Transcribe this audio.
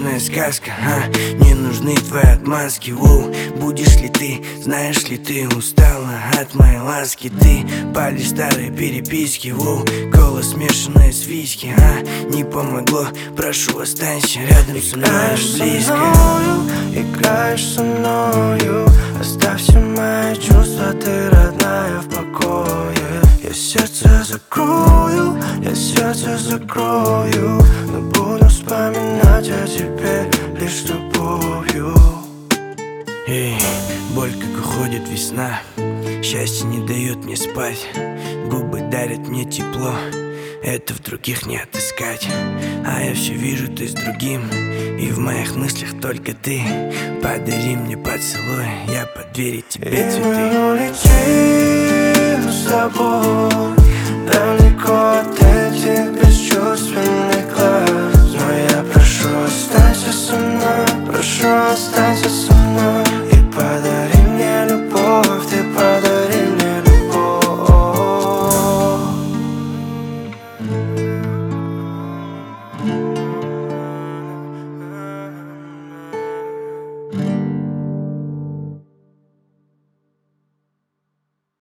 страшная сказка, не нужны твои отмазки, воу. Будешь ли ты, знаешь ли ты, устала от моей ласки. Ты палишь старые переписки, воу. Кола смешанная с виски, не помогло, прошу, останься рядом со мной близко. Играешь со мною, оставь все мои чувства, ты родная в покое. Я сердце закрою, но буду вспоминать о тебе лишь с любовью. Эй, боль, как уходит весна, счастье не дает мне спать. Губы дарят мне тепло, это в других не отыскать. А я все вижу, ты с другим, и в моих мыслях только ты. Подари мне поцелуй, я под двери тебе цветы. И мы улетим с тобой далеко от этих бесчувственных глаз. Но я прошу, останься со мной, прошу, останься.